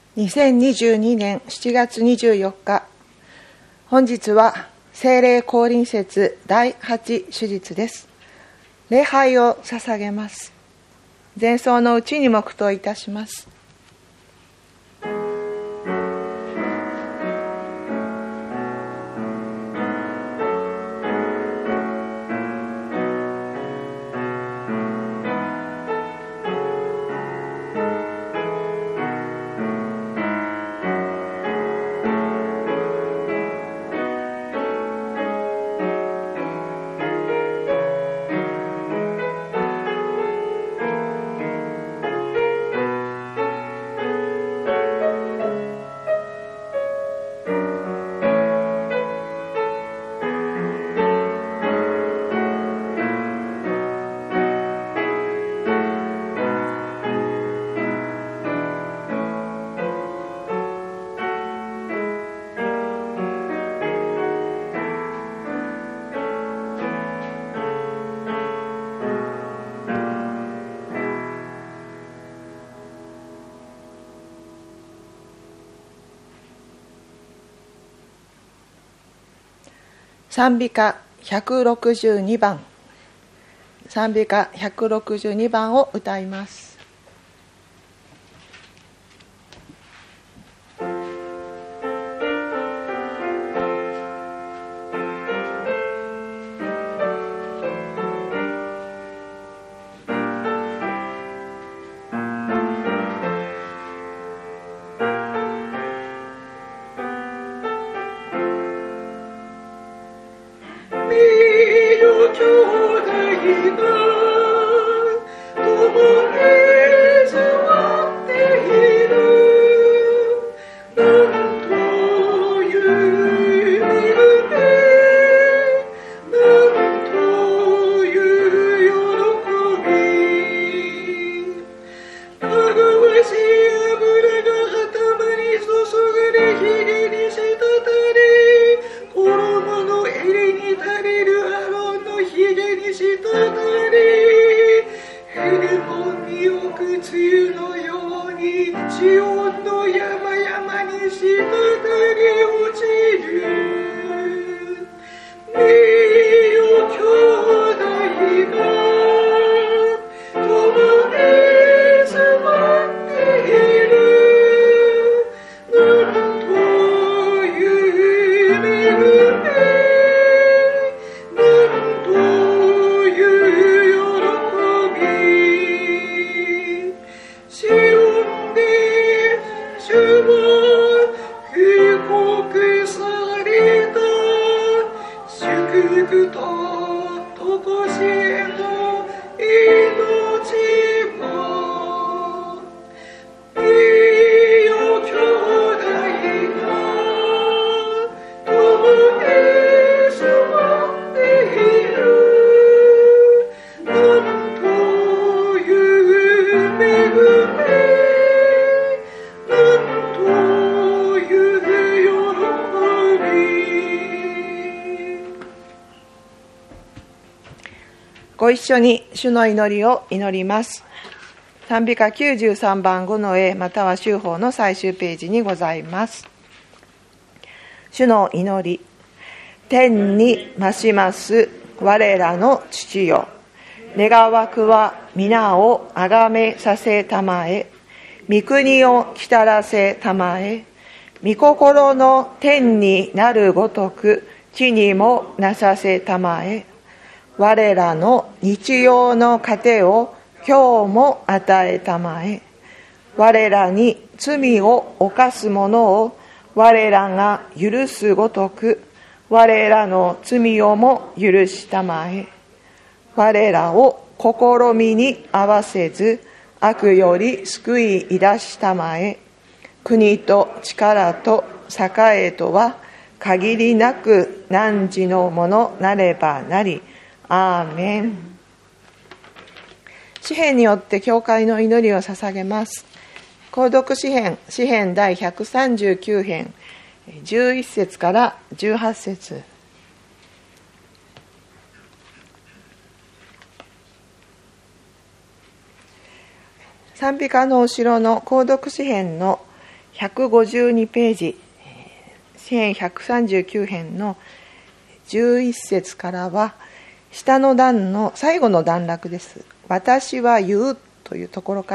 2022年7月24日、本日は聖霊降臨節第8手術です。礼拝を捧げます。前奏のうちに黙祷いたします。賛美歌162番、賛美歌162番を歌います。ご一緒に主の祈りを祈ります。賛美歌93番5の絵または修法の最終ページにございます。主の祈り。天に増します我らの父よ、願わくは皆をあがめさせたまえ、御国をきたらせたまえ、御心の天になるごとく地にもなさせたまえ、我らの日用の糧を今日も与えたまえ、我らに罪を犯す者を我らが許すごとく我らの罪をも許したまえ、我らを試みに合わせず悪より救い出したまえ、国と力と栄えとは限りなく汝のものなればなり、アーメン。詩編によって教会の祈りを捧げます。購読詩編第139編11節から18節。賛美歌の後ろの購読詩編の 152ページ、1139編の11節からは、下の段の最後の段落です。私は言うというところから、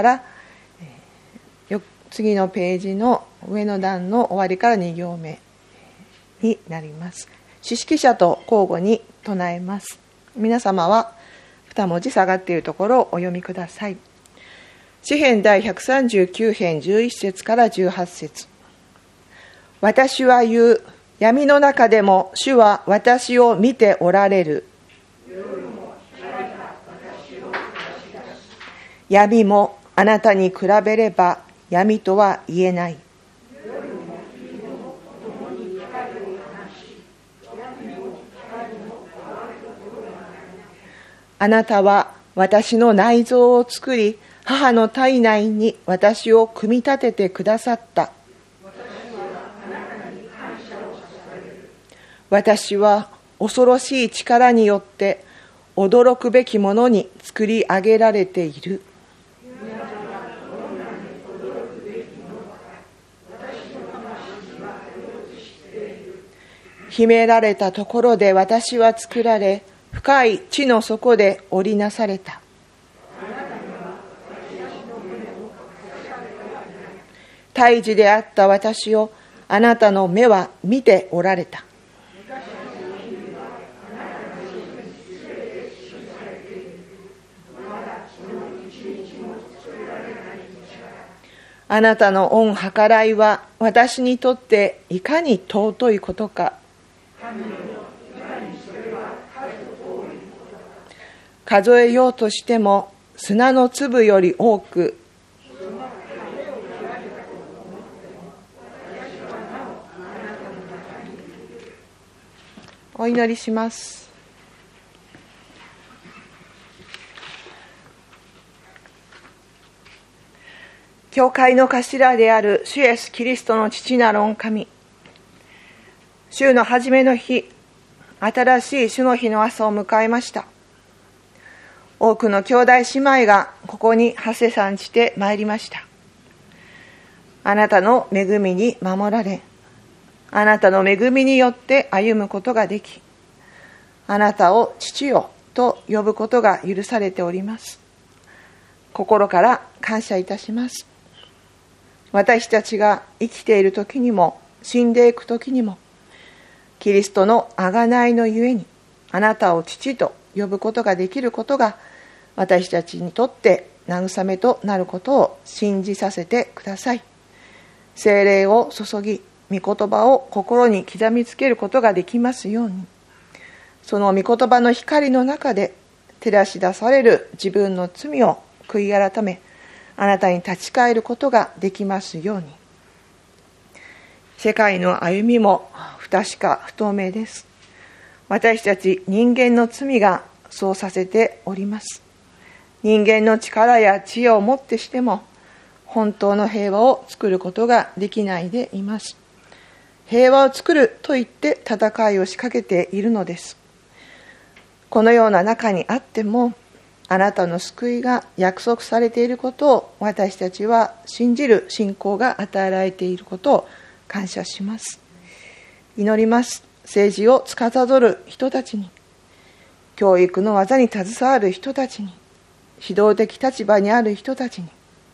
次のページの上の段の終わりから2行目になります。詩識者と交互に唱えます。皆様は2文字下がっているところをお読みください。詩編第139編11節から18節。私は言う、闇の中でも主は私を見ておられる。闇もあなたに比べれば闇とは言えない。あなたは私の内臓を作り、母の体内に私を組み立ててくださった。私は恐ろしい力によって驚くべきものに作り上げられている。秘められたところで私は作られ、深い地の底で織りなされた。胎児であった私をあなたの目は見ておられた。あなたの御計らいは私にとっていかに尊いことか。数えようとしても砂の粒より多く、お祈りします。教会の頭である主イエスキリストの父なる御神、週の初めの日、新しい主の日の朝を迎えました。多くの兄弟姉妹がここにはせ参じてまいりました。あなたの恵みに守られ、あなたの恵みによって歩むことができ、あなたを父よと呼ぶことが許されております。心から感謝いたします。私たちが生きている時にも死んでいく時にも、キリストの贖いのゆえにあなたを父と呼ぶことができることが、私たちにとって慰めとなることを信じさせてください。聖霊を注ぎ、御言葉を心に刻みつけることができますように、その御言葉の光の中で照らし出される自分の罪を悔い改め、あなたに立ち返ることができますように。世界の歩みも不確か不透明です。私たち人間の罪がそうさせております。人間の力や知恵をもってしても本当の平和を作ることができないでいます。平和を作ると言って戦いを仕掛けているのです。このような中にあっても、あなたの救いが約束されていることを私たちは信じる信仰が与えられていることを感謝します。祈ります。政治を司る人たちに、教育の技に携わる人たちに、指導的立場にある人たちに、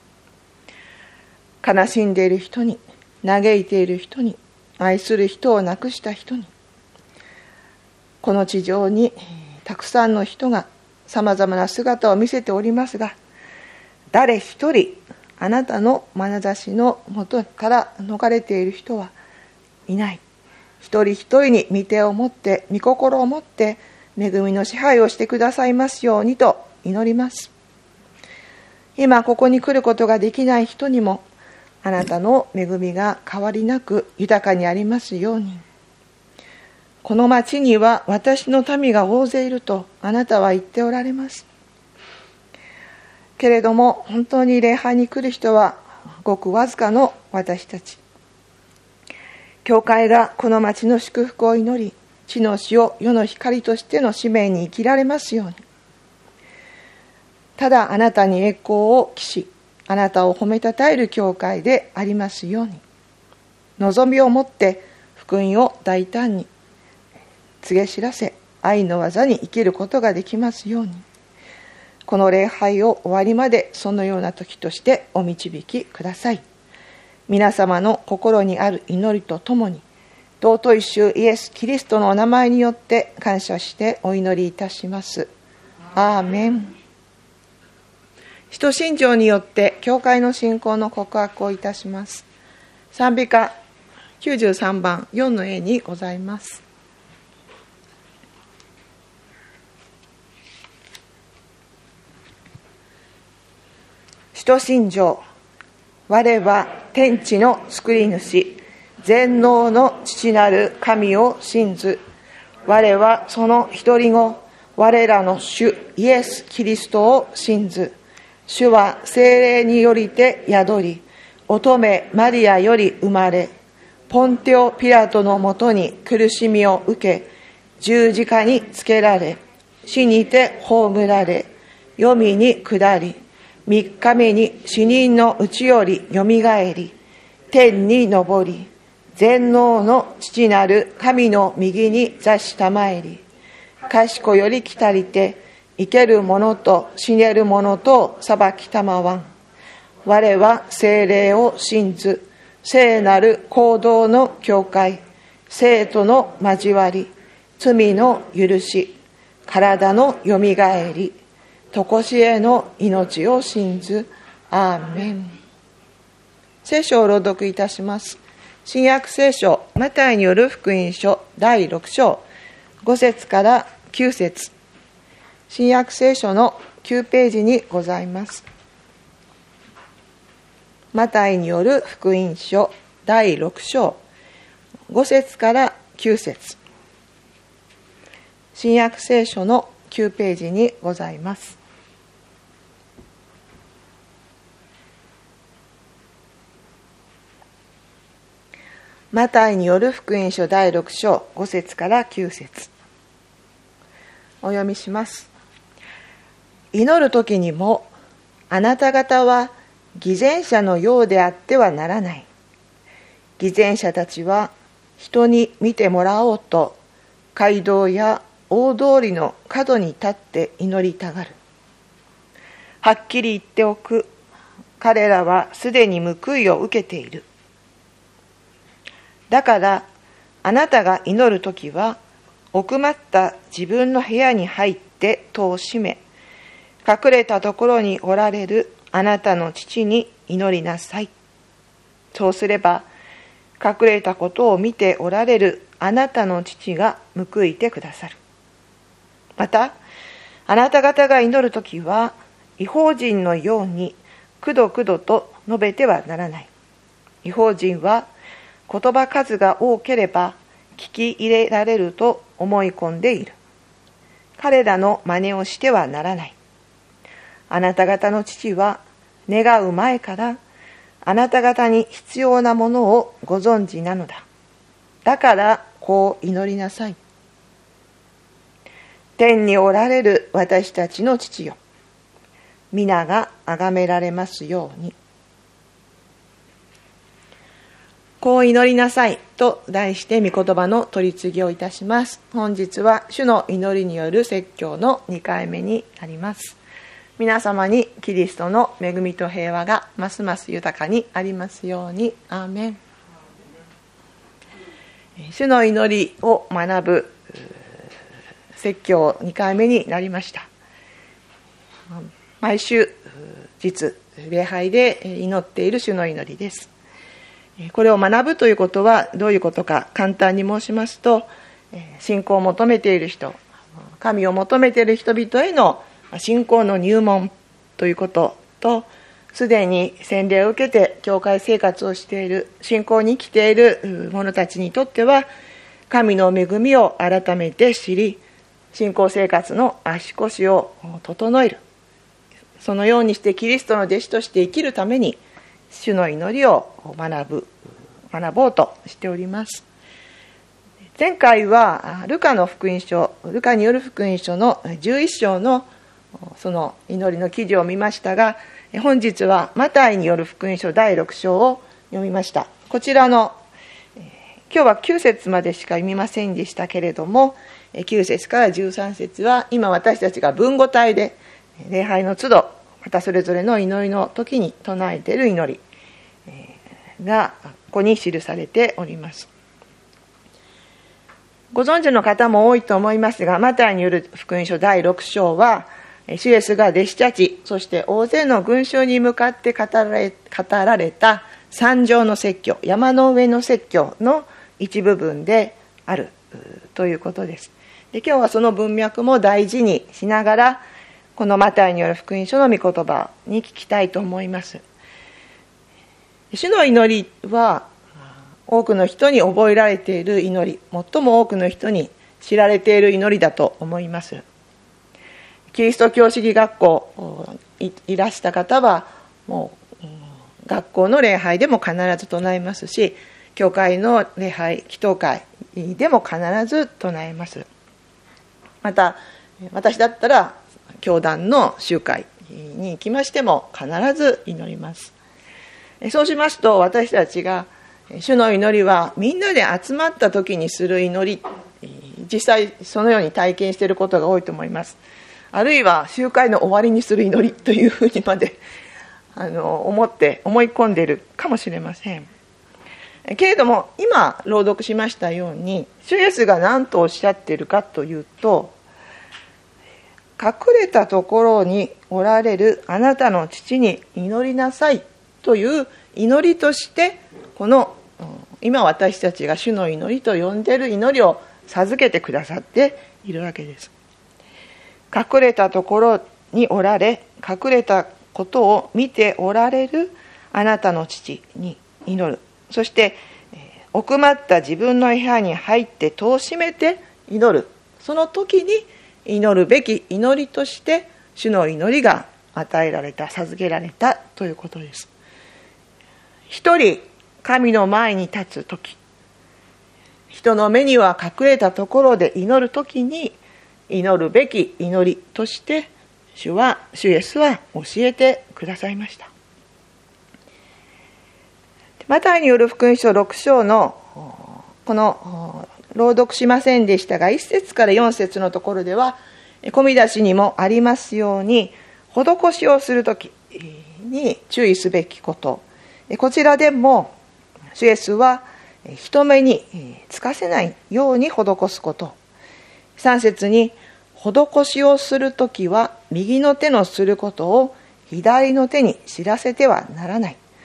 悲しんでいる人に、嘆いている人に、愛する人を亡くした人に、この地上にたくさんの人がさまざまな姿を見せておりますが、誰一人あなたの眼差しのもとから逃れている人はいない。一人一人に御手を持って、御心を持って恵みの支配をしてくださいますようにと祈ります。今ここに来ることができない人にも、あなたの恵みが変わりなく豊かにありますように。この町には私の民が大勢いるとあなたは言っておられます。けれども本当に礼拝に来る人はごくわずかの私たち。教会がこの町の祝福を祈り、地の塩、世の光としての使命に生きられますように。ただあなたに栄光を期し、あなたを褒めたたえる教会でありますように。 望みを持って福音を大胆に告げ知らせ、愛の技に生きることができますように、この礼拝を終わりまでそのような時としてお導きください。皆様の心にある祈りとともに、尊い主イエス・キリストのお名前によって感謝してお祈りいたします。アーメン。使徒信条によって教会の信仰の告白をいたします。賛美歌93番4の A にございます。使徒信条。我は天地の救い主、全能の父なる神を信ず。我はその一人子、我らの主イエス・キリストを信ず。主は聖霊によりて宿り、乙女マリアより生まれ、ポンテオ・ピラトのもとに苦しみを受け、十字架につけられ、死にて葬られ、黄泉に下り、3日目に死人のうちよりよみがえり、天に昇り、全能の父なる神の右に座したまえり、賢より来たりて、生ける者と死ねる者と裁きたまわん。我は聖霊を信ず、聖なる行動の教会、聖との交わり、罪の許し、体のよみがえり、とこしえの命を信ず。アーメン。聖書を朗読いたします。新約聖書マタイによる福音書第6章5節から9節、新約聖書の9ページにございます。マタイによる福音書第6章5節から9節、新約聖書の9ページにございます。マタイによる福音書第6章5節から9節、お読みします。祈る時にもあなた方は偽善者のようであってはならない。偽善者たちは人に見てもらおうと街道や大通りの角に立って祈りたがる。はっきり言っておく。彼らはすでに報いを受けている。だからあなたが祈るときは、奥まった自分の部屋に入って戸を閉め、隠れたところにおられるあなたの父に祈りなさい。そうすれば、隠れたことを見ておられるあなたの父が報いてくださる。また、あなた方が祈るときは、異邦人のようにくどくどと述べてはならない。異邦人は言葉数が多ければ聞き入れられると思い込んでいる。彼らの真似をしてはならない。あなた方の父は願う前からあなた方に必要なものをご存知なのだ。だからこう祈りなさい。天におられる私たちの父よ、皆が崇められますように。こう祈りなさいと題して御言葉の取り次ぎをいたします。本日は主の祈りによる説教の2回目になります。皆様にキリストの恵みと平和がますます豊かにありますように。アーメン。主の祈りを学ぶ説教2回目になりました。毎週日礼拝で祈っている主の祈りです。これを学ぶということはどういうことか簡単に申しますと、信仰を求めている人、神を求めている人々への信仰の入門ということと、すでに洗礼を受けて教会生活をしている、信仰に生きている者たちにとっては、神の恵みを改めて知り、信仰生活の足腰を整える。そのようにしてキリストの弟子として生きるために、主の祈りを学ぼうとしております。前回はルカによる福音書の11章のその祈りの記事を見ましたが、本日はマタイによる福音書第6章を読みました。こちらの今日は9節までしか読みませんでしたけれども、9節から13節は今私たちが文語体で礼拝の都度またそれぞれの祈りの時に唱えている祈りがここに記されております。ご存知の方も多いと思いますが、マタイによる福音書第6章は主イエスが弟子たち、そして大勢の群衆に向かって語られた山上の説教、山の上の説教の一部分であるということです。で、今日はその文脈も大事にしながら、このマタイによる福音書の御言葉に聞きたいと思います。主の祈りは多くの人に覚えられている祈り、最も多くの人に知られている祈りだと思います。キリスト教主義学校いらした方はもう学校の礼拝でも必ず唱えますし、教会の礼拝祈祷会でも必ず唱えます。また私だったら教団の集会に行きましても必ず祈ります。そうしますと、私たちが主の祈りはみんなで集まった時にする祈り、実際そのように体験していることが多いと思います。あるいは集会の終わりにする祈りというふうにまで思い込んでいるかもしれませんけれども、今朗読しましたように主イエスが何とおっしゃっているかというと、隠れたところにおられるあなたの父に祈りなさいという祈りとして、この今私たちが主の祈りと呼んでいる祈りを授けてくださっているわけです。隠れたところにおられ、隠れたことを見ておられるあなたの父に祈る。そして奥まった自分の部屋に入って戸を閉めて祈る。その時に祈るべき祈りとして主の祈りが与えられた、授けられたということです。一人神の前に立つ時、人の目には隠れたところで祈る時に祈るべき祈りとして主イエスは教えてくださいました。マタイによる福音書6章のこの朗読しませんでしたが、1節から4節のところでは込み出しにもありますように、施しをするときに注意すべきこと、こちらでも主イエスは人目につかせないように施すこと、3節に施しをするときは右の手のすることを左の手に知らせてはならない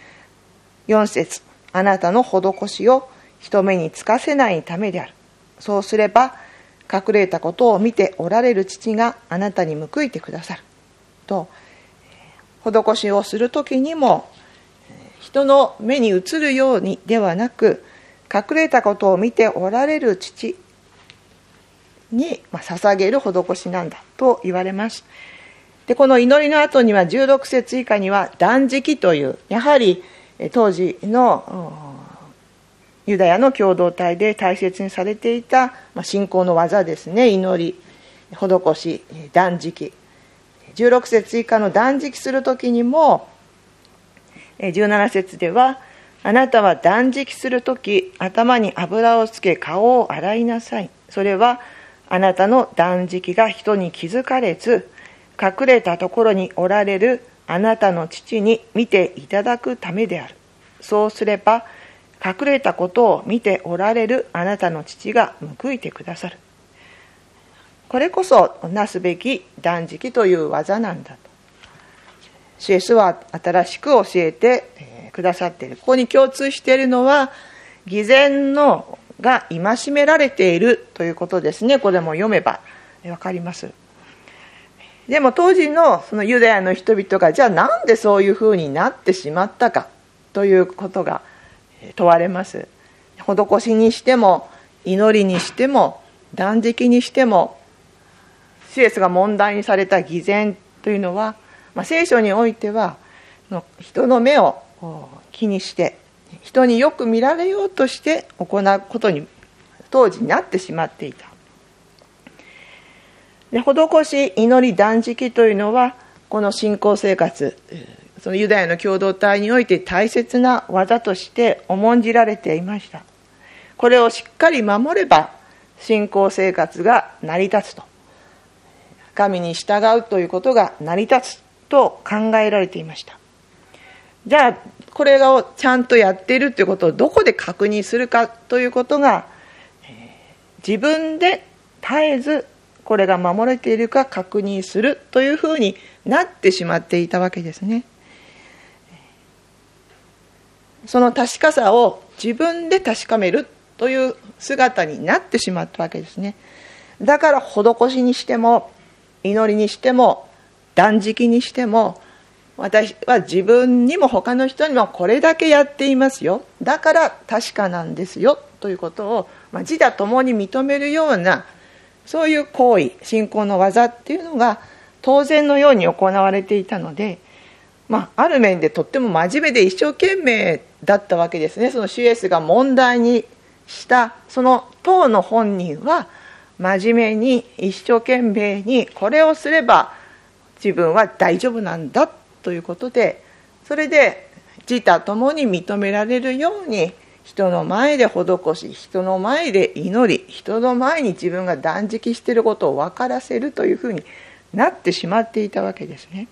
。4節、あなたの施しを人目につかせないためである。そうすれば隠れたことを見ておられる父があなたに報いてくださると、施しをするときにも人の目に映るようにではなく、隠れたことを見ておられる父に捧げる施しなんだと言われます。で、この祈りの後には16節以下には断食という、やはり当時のユダヤの共同体で大切にされていた信仰の技ですね。祈り、施し、断食。16節以下の断食するときにも、17節では、あなたは断食するとき頭に油をつけ顔を洗いなさい。それはあなたの断食が人に気づかれず、隠れたところにおられるあなたの父に見ていただくためである。そうすれば隠れたことを見ておられるあなたの父が報いてくださる。これこそなすべき断食という技なんだと主イエスは新しく教えてくださっている。ここに共通しているのは、偽善のが戒められているということですね。これも読めばわかります。でも当時のそのユダヤの人々が、じゃあなんでそういうふうになってしまったかということが問われます。施しにしても祈りにしても断食にしても、主イエスが問題にされた偽善というのは、聖書においては人の目を気にして人によく見られようとして行うことに当時なってしまっていた。で、施し、祈り、断食というのはこの信仰生活、そのユダヤの共同体において大切な技として重んじられていました。 これをしっかり守れば信仰生活が成り立つと、神に従うということが成り立つと考えられていました。じゃあこれをちゃんとやっているということをどこで確認するかということが、自分で絶えずこれが守れているか確認するというふうになってしまっていたわけですね。その確かさを自分で確かめるという姿になってしまったわけですね。だから施しにしても祈りにしても断食にしても、私は自分にも他の人にもこれだけやっていますよ、だから確かなんですよということを自他ともに認めるような、そういう行為、信仰の技っていうのが当然のように行われていたので、ある面でとっても真面目で一生懸命だったわけですね。その主イエスが問題にしたその当の本人は真面目に一生懸命にこれをすれば自分は大丈夫なんだということで、それで自他ともに認められるように人の前で施し、人の前で祈り、人の前に自分が断食していることを分からせるというふうになってしまっていたわけですね。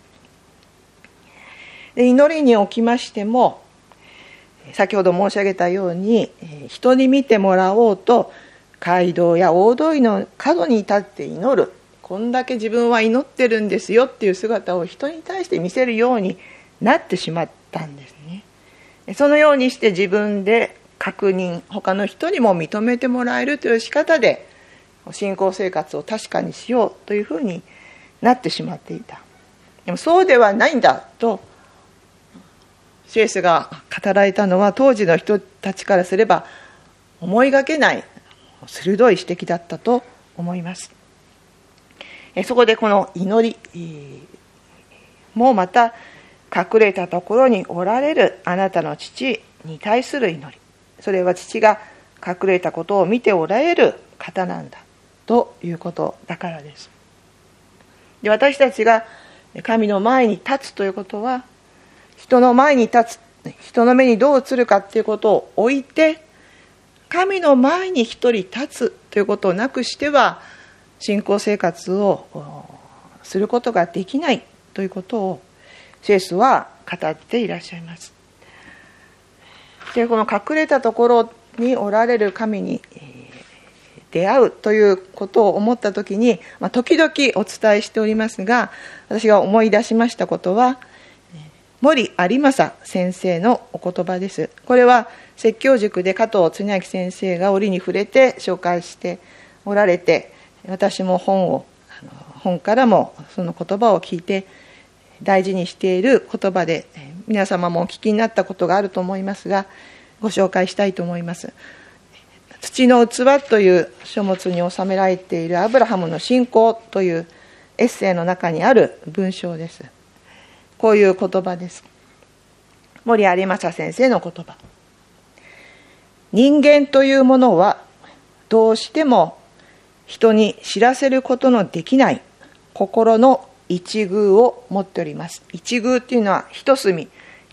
で、祈りにおきましても先ほど申し上げたように、人に見てもらおうと街道や大通りの角に立って祈る、こんだけ自分は祈ってるんですよっていう姿を人に対して見せるようになってしまったんですね。そのようにして自分で確認、他の人にも認めてもらえるという仕方で信仰生活を確かにしようというふうになってしまっていた。でもそうではないんだと主イエスが語られたのは、当時の人たちからすれば思いがけない鋭い指摘だったと思います。そこでこの祈りもまた、隠れたところにおられるあなたの父に対する祈り、それは父が隠れたことを見ておられる方なんだということだからです。で、私たちが神の前に立つということは、人の前に立つ、人の目にどう映るかということを置いて、神の前に一人立つということをなくしては信仰生活をすることができないということを主イエスは語っていらっしゃいます。で、この隠れたところにおられる神に出会うということを思ったときに、時々お伝えしておりますが、私が思い出しましたことは、森有正先生のお言葉です。これは説教塾で加藤恒明先生が折に触れて紹介しておられて、私も本からもその言葉を聞いて大事にしている言葉で、皆様もお聞きになったことがあると思いますが、ご紹介したいと思います。土の器という書物に収められているアブラハムの信仰というエッセイの中にある文章です。こういう言葉です。森有正先生の言葉。人間というものはどうしても人に知らせることのできない心の一隅を持っております。一隅っていうのは一隅、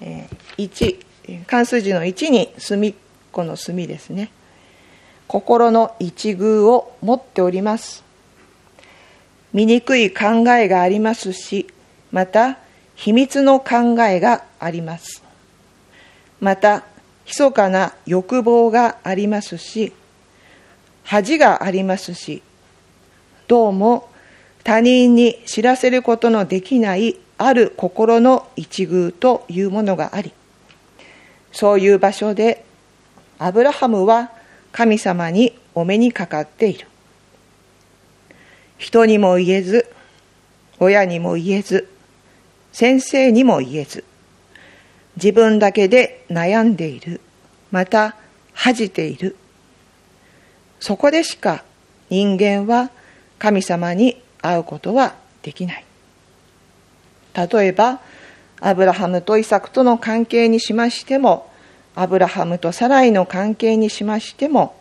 漢数字の1に隅っこの隅ですね。心の一隅を持っております。醜い考えがありますし、また秘密の考えがあります。また密かな欲望がありますし、恥がありますし、どうも他人に知らせることのできないある心の一隅というものがあり、そういう場所でアブラハムは神様にお目にかかっている。人にも言えず、親にも言えず、先生にも言えず、自分だけで悩んでいる、また恥じている。そこでしか人間は神様に会うことはできない。例えばアブラハムとイサクとの関係にしましても、アブラハムとサライの関係にしましても、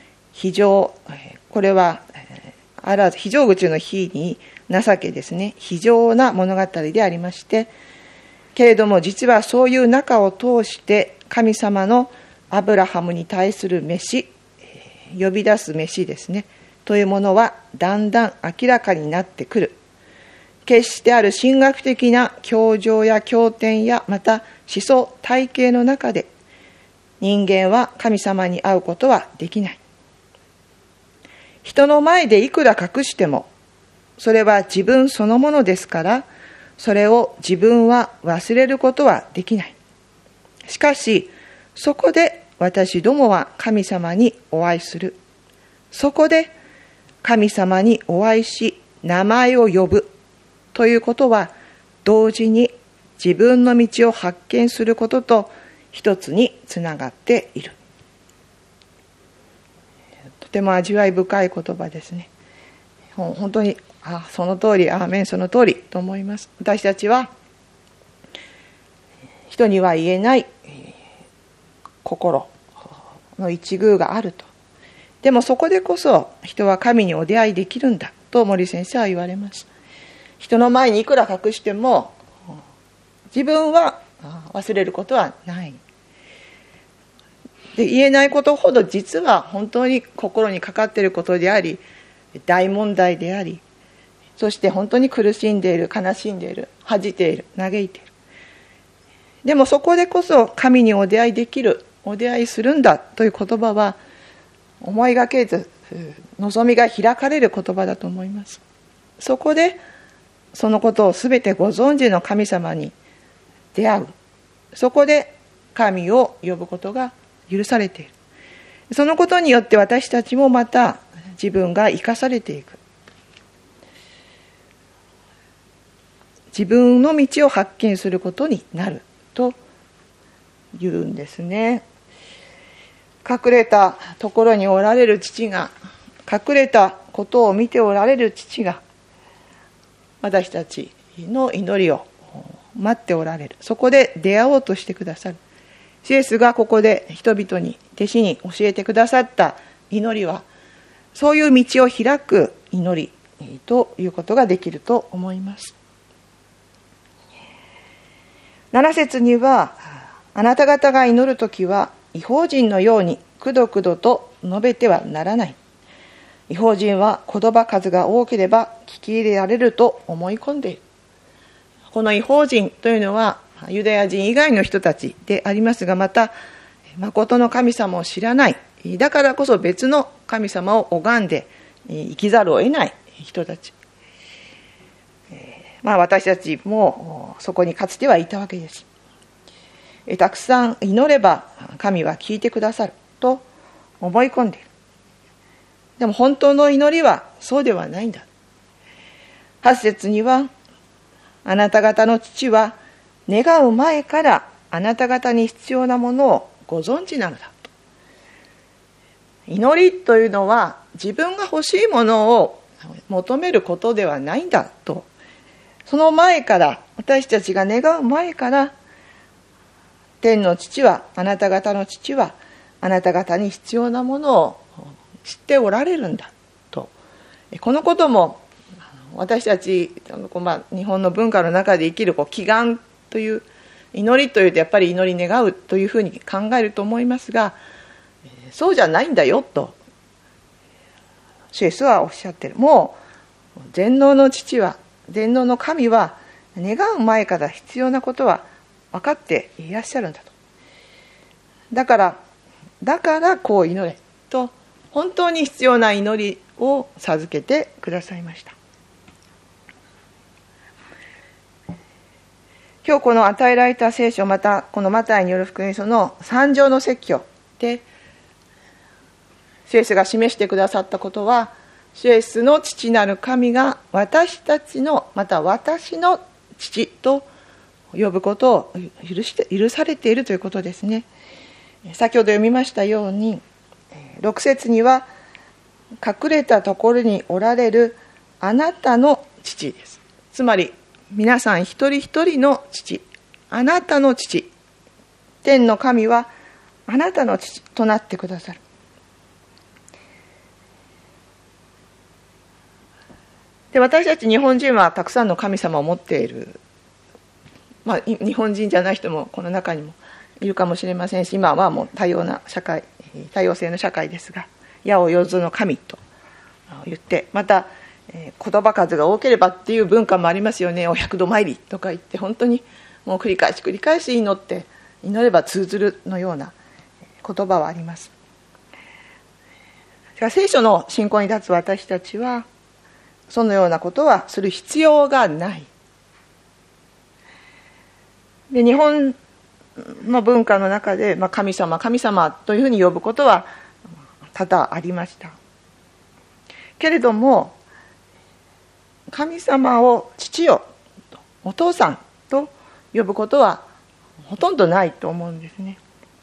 これは非常口の非に情けですね、非常な物語でありまして、けれども実はそういう中を通して神様のアブラハムに対する召し、 呼び出す飯ですねというものはだんだん明らかになってくる。決してある神学的な教条や経典やまた思想体系の中で人間は神様に会うことはできない。人の前でいくら隠してもそれは自分そのものですから、それを自分は忘れることはできない。しかしそこで私どもは神様にお会いする。そこで神様にお会いし名前を呼ぶということは同時に自分の道を発見することと一つにつながっている。とても味わい深い言葉ですね。本当にその通り、アーメン、その通りと思います。私たちは人には言えない心の一遇があると。でもそこでこそ人は神にお出会いできるんだと森先生は言われます。人の前にいくら隠しても自分は忘れることはない。で、言えないことほど実は本当に心にかかっていることであり、大問題であり、そして本当に苦しんでいる、悲しんでいる、恥じている、嘆いている。でもそこでこそ神にお出会いできる、お出会いするんだという言葉は思いがけず望みが開かれる言葉だと思います。そこでそのことをすべてご存知の神様に出会う。そこで神を呼ぶことが許されている。そのことによって私たちもまた自分が生かされていく。自分の道を発見することになると言うんですね。隠れたところにおられる父が、隠れたことを見ておられる父が私たちの祈りを待っておられる。そこで出会おうとしてくださる。イエスがここで人々に、弟子に教えてくださった祈りは、そういう道を開く祈りということができると思います。7節には、あなた方が祈るときは異邦人のようにくどくどと述べてはならない。異邦人は言葉数が多ければ聞き入れられると思い込んでいる。この異邦人というのはユダヤ人以外の人たちでありますが、また誠の神様を知らない、だからこそ別の神様を拝んで生きざるを得ない人たち。私たちもそこにかつてはいたわけです。たくさん祈れば神は聞いてくださると思い込んでいる。でも本当の祈りはそうではないんだ。8節には、あなた方の父は願う前からあなた方に必要なものをご存知なのだ。祈りというのは自分が欲しいものを求めることではないんだと。その前から、私たちが願う前から、天の父は、あなた方の父はあなた方に必要なものを知っておられるんだと。このことも私たち日本の文化の中で生きる祈願という、祈りというとやっぱり祈り願うというふうに考えると思いますが、そうじゃないんだよと主イエスはおっしゃっている。もう全能の父は、全能の神は願う前から必要なことは分かっていらっしゃるんだと。だからこう祈れと、本当に必要な祈りを授けてくださいました。今日この与えられた聖書、またこのマタイによる福音書の3章の説教で主イエスが示してくださったことは、主イエスの父なる神が私たちの、また私の父と呼ぶことを許されているということですね。先ほど読みましたように、6節には、隠れたところにおられるあなたの父です。つまり皆さん一人一人の父、あなたの父、天の神はあなたの父となってくださる。で、私たち日本人はたくさんの神様を持っている、日本人じゃない人もこの中にもいるかもしれませんし、今はもう多様性の社会ですが、 矢を四つの神と言って、また言葉数が多ければっていう文化もありますよね。お百度参りとか言って、本当にもう繰り返し祈って祈れば通ずるのような言葉はあります。しかし聖書の信仰に立つ私たちはそのようなことはする必要がない。で、日本の文化の中で、神様というふうに呼ぶことは多々ありました。けれども、神様を父よ、お父さんと呼ぶことはほとんどないと思うんですね。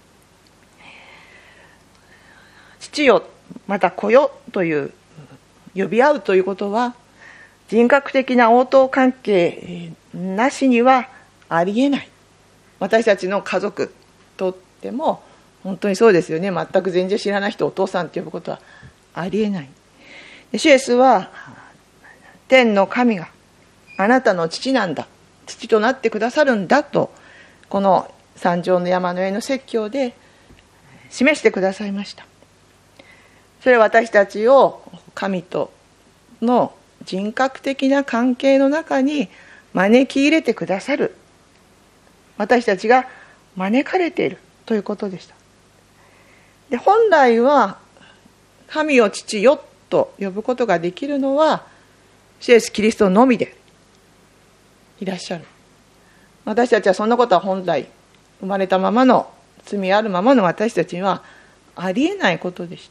父よ、また子よという呼び合うということは、人格的な応答関係なしにはありえない。私たちの家族とっても本当にそうですよね。全く全然知らない人をお父さんと呼ぶことはありえない。主イエスは、天の神があなたの父なんだ、父となってくださるんだと、この三条の山の上の説教で示してくださいました。それは私たちを神との人格的な関係の中に招き入れてくださる、私たちが招かれているということでした。で、本来は神を父よと呼ぶことができるのは主イエスキリストのみでいらっしゃる。私たちはそんなことは本来生まれたままの罪あるままの私たちにはありえないことでした。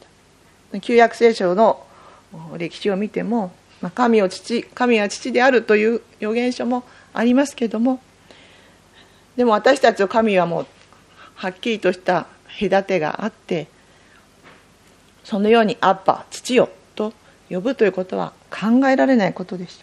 旧約聖書の歴史を見ても、神は父であるという預言書もありますけども、でも私たちと神はもうはっきりとした隔てがあって、そのようにアッパ、父よと呼ぶということは考えられないことでした。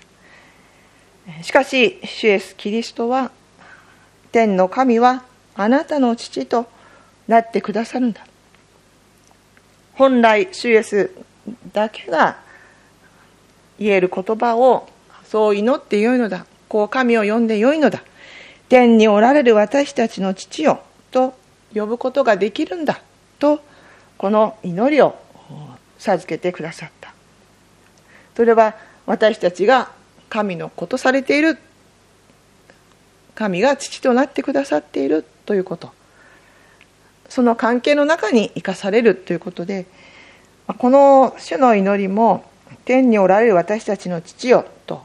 しかし主イエスキリストは、天の神はあなたの父となってくださるんだ。本来主イエスだけが言える言葉をそう祈ってよいのだ、こう神を呼んでよいのだ、天におられる私たちの父よと呼ぶことができるんだと、この祈りを授けてくださった。それは私たちが神の子とされている、神が父となってくださっているということ、その関係の中に生かされるということで、この主の祈りも、天におられる私たちの父よと、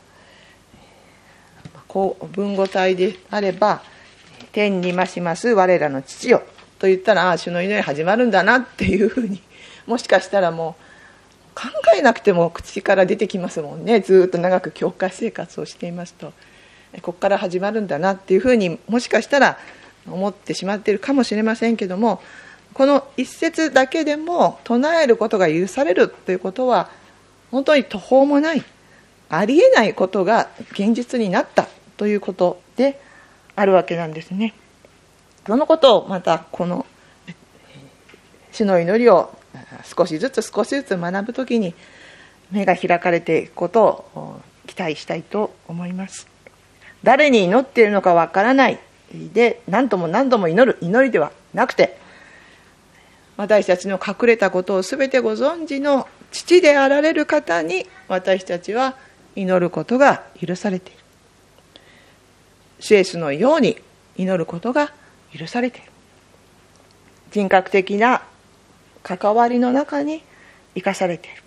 こう文語体であれば、天にまします我らの父よと言ったら、主の祈り始まるんだなっていうふうに、もしかしたらもう考えなくても口から出てきますもんね。ずっと長く教会生活をしていますと、ここから始まるんだなっていうふうにもしかしたら思ってしまっているかもしれませんけども、この一節だけでも唱えることが許されるということは、本当に途方もない、ありえないことが現実になったということであるわけなんですね。そのことをまたこの主の祈りを少しずつ学ぶときに目が開かれていくことを期待したいと思います。誰に祈っているのかわからないで何度も祈る祈りではなくて、私たちの隠れたことをすべてご存知の父であられる方に私たちは祈ることが許されている。主イエスのように祈ることが許されている。人格的な関わりの中に生かされている。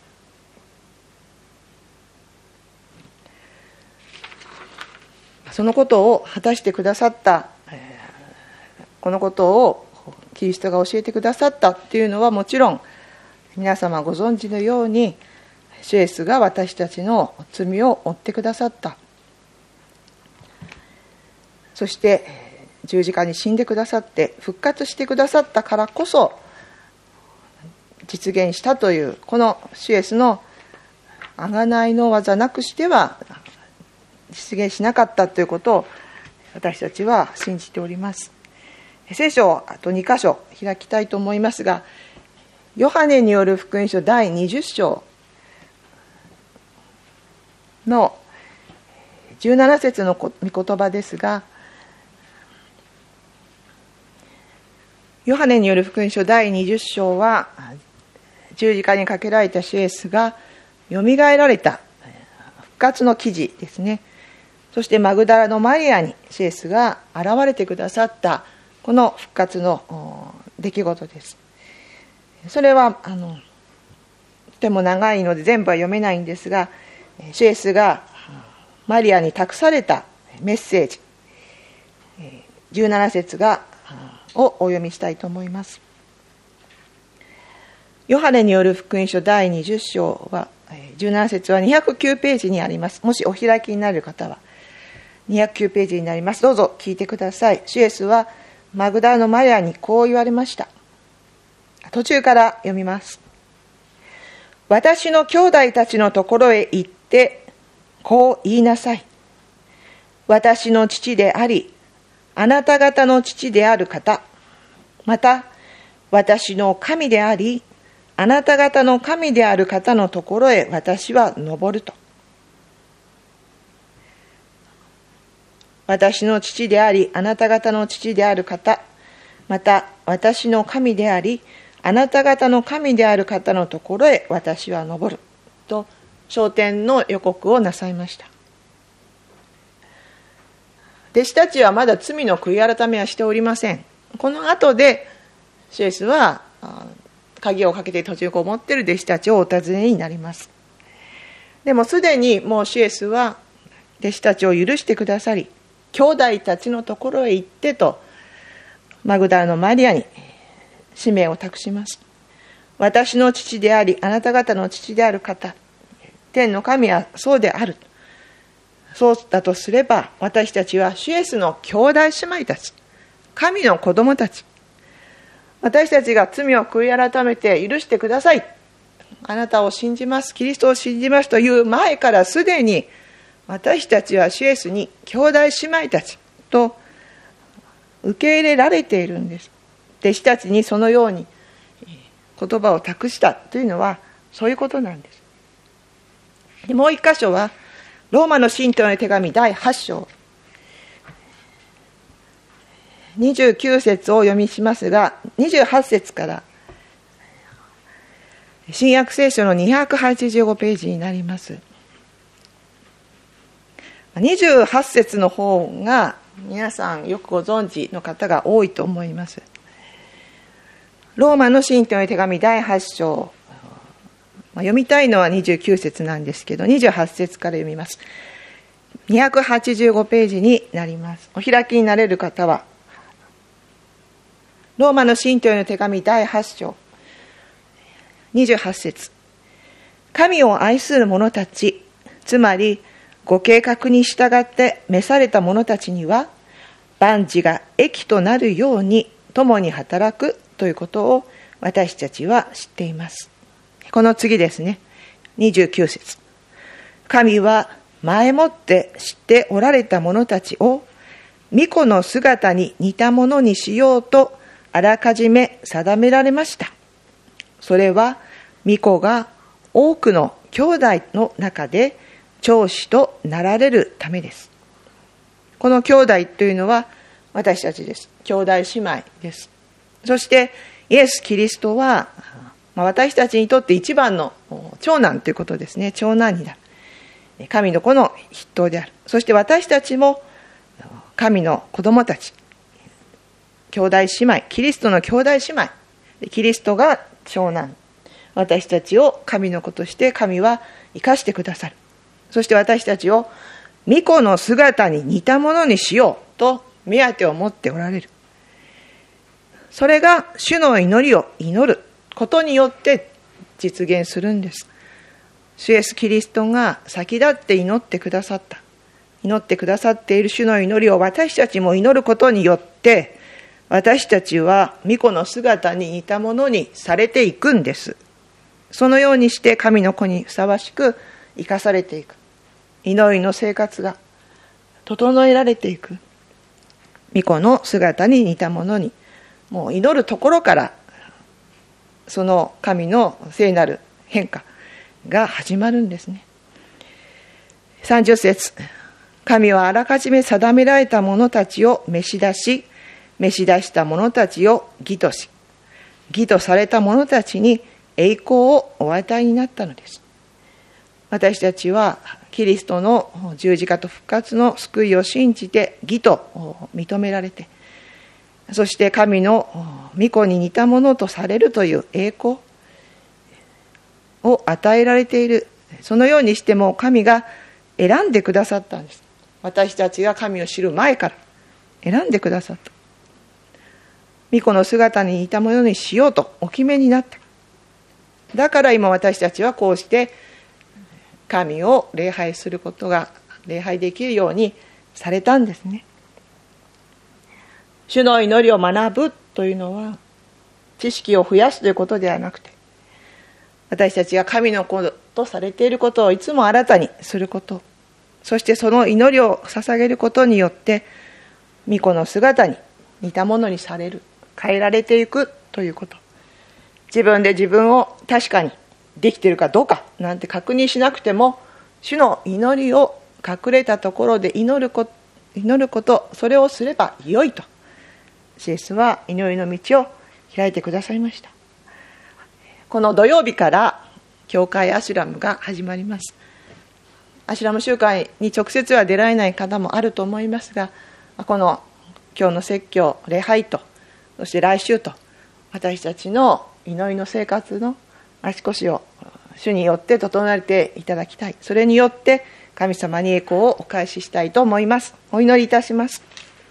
そのことを果たしてくださった、このことをキリストが教えてくださったっていうのは、もちろん皆様ご存知のように、主イエスが私たちの罪を負ってくださった。そして十字架に死んでくださって復活してくださったからこそ実現したという、この主イエスの贖いの技なくしては実現しなかったということを私たちは信じております。聖書をあと2箇所開きたいと思いますが、ヨハネによる福音書第20章の17節の御言葉ですが、ヨハネによる福音書第20章は十字架にかけられた主イエスがよみがえられた復活の記事ですね。そしてマグダラのマリアに主イエスが現れてくださったこの復活の出来事です。それはとても長いので全部は読めないんですが、主イエスがマリアに託されたメッセージ17節をお読みしたいと思います。ヨハネによる福音書第20章は17節は209ページにあります。もしお開きになる方は209ページになります。どうぞ聞いてください。主イエスはマグダラのマリアにこう言われました。途中から読みます。私の兄弟たちのところへ行ってこう言いなさい。私の父でありあなた方の父である方、また私の神でありあなた方の神である方のところへ私は登ると。私の父でありあなた方の父である方、また私の神でありあなた方の神である方のところへ私は登ると昇天の予告をなさいました。弟子たちはまだ罪の悔い改めはしておりません。この後で主イエスは鍵をかけて途中こもっている弟子たちをお尋ねになります。でもすでにもう主イエスは弟子たちを許してくださり、兄弟たちのところへ行ってとマグダラのマリアに使命を託します。私の父でありあなた方の父である方、天の神はそうである。そうだとすれば私たちは主イエスの兄弟姉妹たち、神の子供たち、私たちが罪を悔い改めて許してください、あなたを信じます、キリストを信じますという前からすでに私たちは主イエスに兄弟姉妹たちと受け入れられているんです。弟子たちにそのように言葉を託したというのはそういうことなんです。でもう一箇所はローマの信徒への手紙第8章29節をお読みしますが、28節から新約聖書の285ページになります。28節の方が皆さんよくご存知の方が多いと思います。ローマの信徒への手紙第8章、読みたいのは29節なんですけど、28節から読みます。285ページになります。お開きになれる方は、ローマの信徒への手紙第8章、28節。神を愛する者たち、つまりご計画に従って召された者たちには、万事が益となるように共に働くということを私たちは知っています。この次ですね、29節。神は前もって知っておられた者たちを御子の姿に似たものにしようとあらかじめ定められました。それは御子が多くの兄弟の中で長子となられるためです。この兄弟というのは私たちです。兄弟姉妹です。そしてイエス・キリストは私たちにとって一番の長男ということですね。長男になる。神の子の筆頭である。そして私たちも神の子供たち、兄弟姉妹、キリストの兄弟姉妹、キリストが長男、私たちを神の子として神は生かしてくださる。そして私たちを御子の姿に似たものにしようと目当てを持っておられる。それが主の祈りを祈ることによって実現するんです。主イエスキリストが先立って祈ってくださった。祈ってくださっている主の祈りを私たちも祈ることによって、私たちは御子の姿に似たものにされていくんです。そのようにして神の子にふさわしく生かされていく。祈りの生活が整えられていく。御子の姿に似たものに、もう祈るところからその神の聖なる変化が始まるんですね。30節。神はあらかじめ定められた者たちを召し出し、召し出した者たちを義とし、義とされた者たちに栄光をお与えになったのです。私たちはキリストの十字架と復活の救いを信じて義と認められて、そして神の御子に似たものとされるという栄光を与えられている。そのようにしても神が選んでくださったんです。私たちが神を知る前から選んでくださった。御子の姿に似たものにしようとお決めになった。だから今私たちはこうして神を礼拝することが、礼拝できるようにされたんですね。主の祈りを学ぶというのは、知識を増やすということではなくて、私たちが神の子とされていることをいつも新たにすること、そしてその祈りを捧げることによって、御子の姿に似たものにされる、変えられていくということ。自分で自分を確かにできているかどうかなんて確認しなくても、主の祈りを隠れたところで祈ること、それをすればよいと、イエスは祈りの道を開いてくださいました。この土曜日から教会アシュラムが始まります。アシュラム集会に直接は出られない方もあると思いますが、この今日の説教、礼拝と、そして来週と、私たちの祈りの生活の足腰を主によって整えていただきたい。それによって神様に栄光をお返ししたいと思います。お祈りいたします。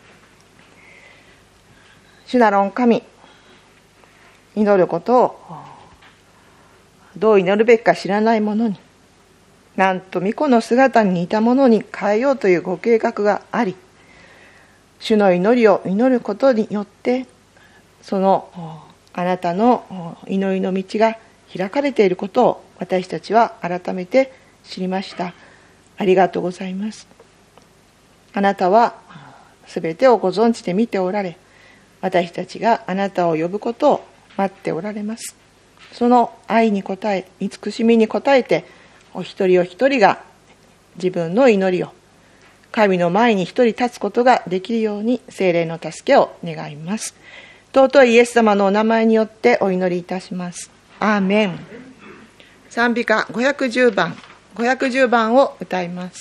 主なる御神、祈ることをどう祈るべきか知らない者に、なんと御子の姿に似たものに変えようというご計画があり、主の祈りを祈ることによってそのあなたの祈りの道が開かれていることを私たちは改めて知りました。ありがとうございます。あなたはすべてをご存知で見ておられ、私たちがあなたを呼ぶことを待っておられます。その愛に応え、慈しみに応えて、お一人お一人が自分の祈りを神の前に一人立つことができるように聖霊の助けを願います。尊いイエス様のお名前によってお祈りいたします。アーメン。賛美歌510番を歌います。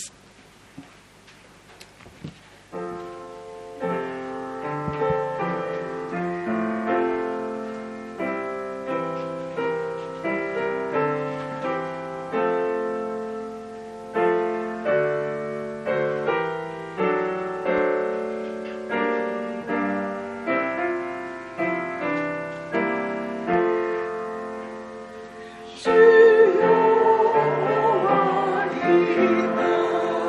主よ、終わりは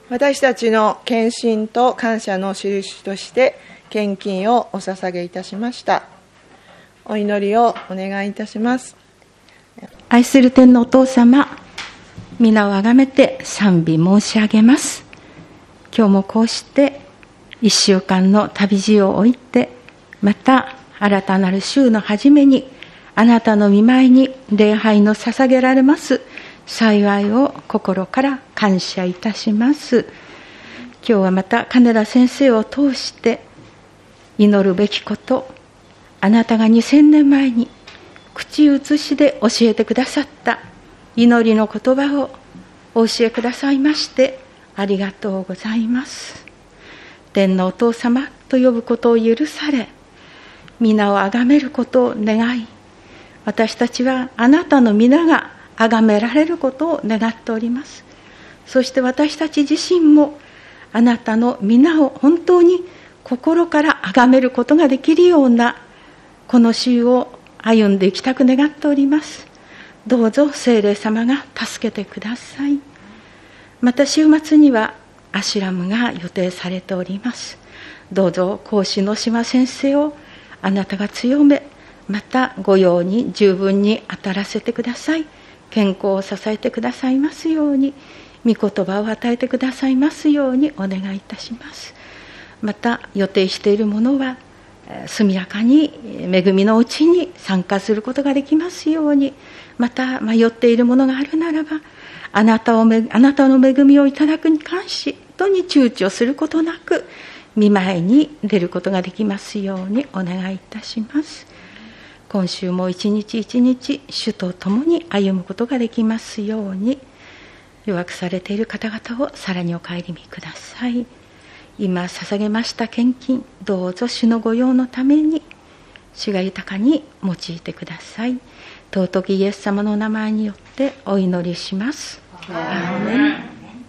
私たちの献身と感謝の印として献金をお捧げいたしました。お祈りをお願いいたします。 愛する天のお父様、皆をあがめて賛美申し上げます。今日もこうして1週間の旅路を置いて、また新たなる週の初めにあなたの御前に礼拝の捧げられます幸いを心から感謝いたします。今日はまた金田先生を通して祈るべきこと、あなたが2000年前に口移しで教えてくださった祈りの言葉をお教えくださいましてありがとうございます。天のお父様と呼ぶことを許され、皆をあがめることを願い、私たちはあなたの皆があがめられることを願っております。そして私たち自身もあなたの皆を本当に心からあがめることができるようなこの週を歩んでいきたく願っております。どうぞ聖霊様が助けてください。また週末にはアシュラムが予定されております。どうぞ講師の島先生をあなたが強め、また御用に十分に当たらせてください。健康を支えてくださいますように、御言葉を与えてくださいますようにお願いいたします。また予定しているものは速やかに恵みのうちに参加することができますように、また迷っているものがあるならばあなたの恵みをいただくに関し本当に躊躇することなく御前に出ることができますようにお願いいたします。今週も一日一日主と共に歩むことができますように、弱くされている方々をさらにお顧みください。今捧げました献金、どうぞ主の御用のために主が豊かに用いてください。尊きイエス様の名前によってお祈りします。アーメン。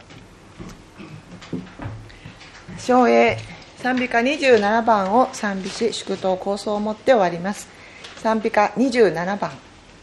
唱詠賛美歌27番を賛美し祝祷構想をもって終わります。賛美歌27番。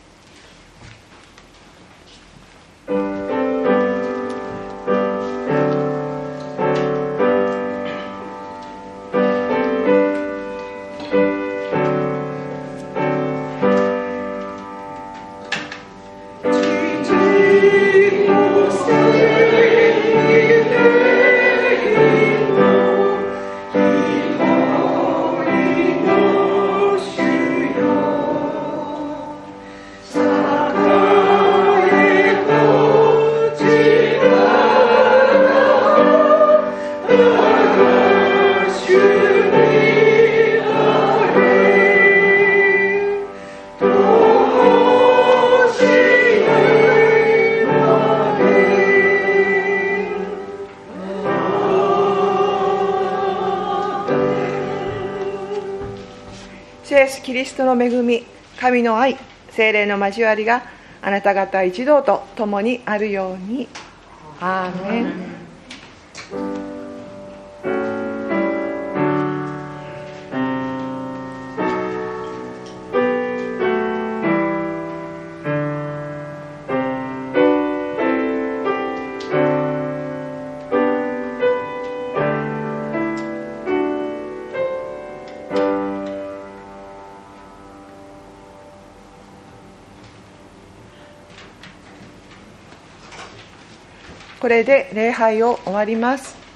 キリストの恵み、神の愛、聖霊の交わりがあなた方一同と共にあるように。アーメン。これで礼拝を終わります。